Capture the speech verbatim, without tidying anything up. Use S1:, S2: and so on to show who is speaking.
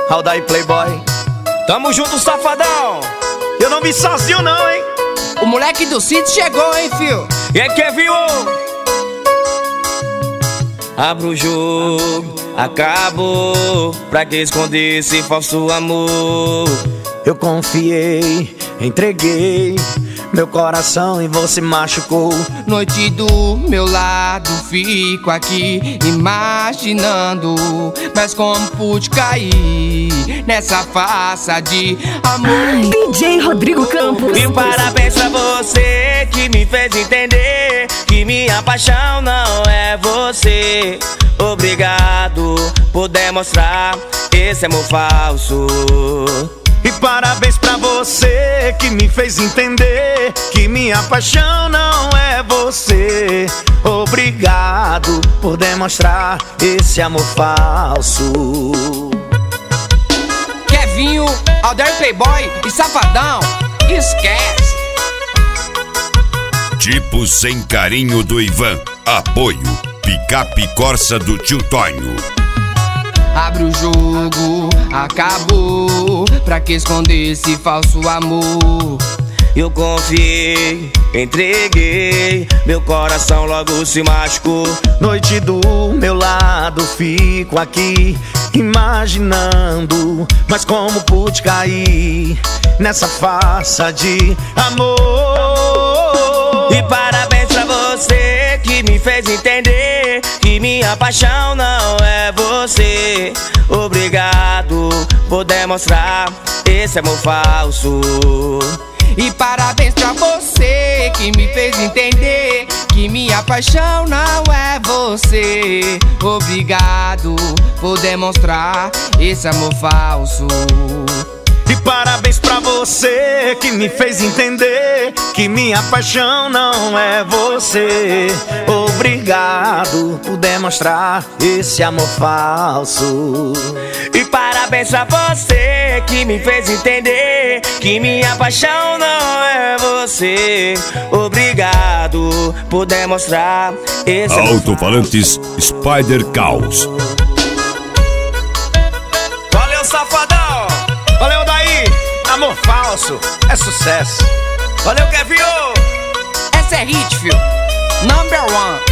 S1: Aldair Playboy.
S2: Tamo junto, safadão.
S1: Eu não vim sozinho não, hein.
S3: O moleque do sítio chegou, hein, fio.
S2: E aí, quem viu? Abra o jogo, acabou. Pra que esconder esse falso amor?
S1: Eu confiei, entreguei meu coração e você machucou.
S3: Noite do meu lado, fico aqui imaginando, mas como pude cair nessa farsa de amor.
S4: D J Rodrigo Campos.
S2: E parabéns pra você que me fez entender que minha paixão não é você. Obrigado por demonstrar esse amor falso.
S1: E parabéns pra você que me fez entender que minha paixão não é você. Obrigado por demonstrar esse amor falso.
S3: Kevinho, Aldair Playboy e Safadão, esquece.
S5: Tipo Sem Carinho do Ivan. Apoio Picape Corsa do Tio Tonho.
S3: Abre o jogo, acabou. Pra que esconder esse falso amor?
S2: Eu confiei, entreguei, meu coração logo se machucou.
S1: Noite do meu lado, fico aqui imaginando, mas como pude cair nessa farsa de amor.
S2: E parabéns pra você que me fez entender que minha paixão não é você. Obrigado por demonstrar esse amor falso.
S3: E parabéns pra você que me fez entender que minha paixão não é você. Obrigado por demonstrar esse amor falso.
S1: E parabéns pra você que me fez entender que minha paixão não é você. Obrigado por demonstrar esse amor falso.
S2: E parabéns pra você que me fez entender que minha paixão não é você. Obrigado por demonstrar esse amor falso.
S5: Alto-falantes Spider Caos.
S1: Valeu, safadão. Valeu, Daí. Amor falso é sucesso.
S2: Valeu, Kevin.
S3: Essa é hit, fio. Number one.